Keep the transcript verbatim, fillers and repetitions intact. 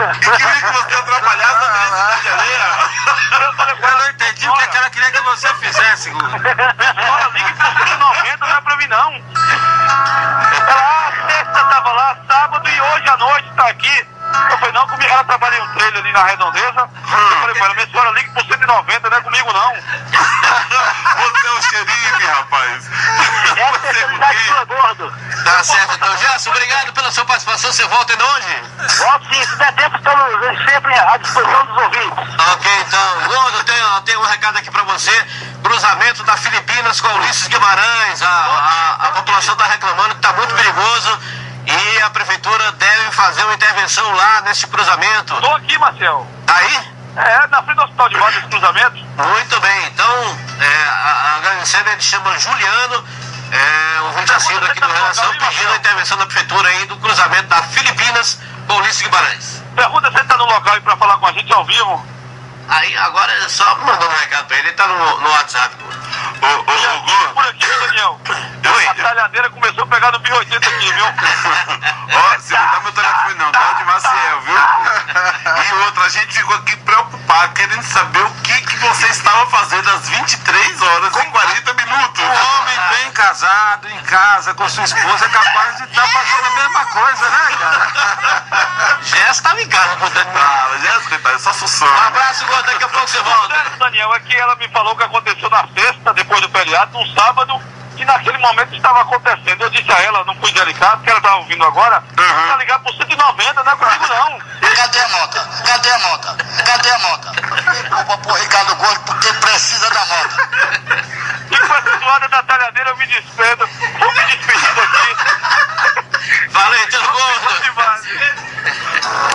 queria que você trabalhasse na cidade alheia. Eu falei, eu não entendi o que ela queria que você fizesse, Guto. Olha, ligue por cento e noventa, não é pra mim não. Ela, ah, sexta tava lá, sábado e hoje à noite tá aqui. Eu falei, não, comigo, ela trabalha em um trailer ali na Redondeza. Eu falei pra ela, minha senhora, ligue por cento e noventa, não é comigo não. Você é o xerife, rapaz. Essa é a realidade sua, gordo. Tá certo, então, Gerson, obrigado pela sua participação. Você volta ainda hoje? Volto sim, se der tempo, estamos sempre à disposição dos ouvintes. Ok, então, Gordo, eu tenho, eu tenho um recado aqui pra você. Cruzamento da Filipinas com Ulisses Guimarães. A, a, a população tá reclamando que tá muito perigoso e a prefeitura deve fazer uma intervenção lá nesse cruzamento. Tô aqui, Marcel. Tá aí? É, na frente do Hospital de Moda, esse cruzamento. Muito bem, então, é, a- agradecendo, ele chama Juliano, é, ouvinte assíduo aqui do Redação, pedindo a intervenção da prefeitura aí do cruzamento da Filipinas com Ulisses Guimarães. Pergunta se ele tá no local aí pra falar com a gente ao vivo. Aí, agora é só mandando um recado pra ele, ele tá no, no WhatsApp. Ô, ô, ô, Gu, Por aqui, Daniel. Oi. A talhadeira começou a pegar no mil e oitenta aqui, viu? Ó, você não dá meu telefone não, dá o de Maciel, viu? E outra, a gente ficou aqui preocupado, querendo saber o que, que você estava fazendo às vinte e três horas e quarenta minutos. Um homem bem casado, em casa, com sua esposa, é capaz de estar fazendo a mesma coisa, né, cara? Jéssica tava em casa, portanto. Ah, Jéssica, tá, é só Um sussão. abraço, Gordo, daqui a pouco você volta. Certo, Daniel, é que ela me falou que aconteceu na sexta, depois do feriado, no sábado, e naquele momento estava acontecendo. Eu disse a ela, não fui delicado, que ela estava ouvindo agora, Uhum. pra ligar por cento e noventa, não é comigo não. Cadê a monta? Cadê a monta? Cadê a monta? Culpa pro Ricardo Gordo porque precisa da monta. E com essa zoada da talhadeira eu me despedo. Eu me despedo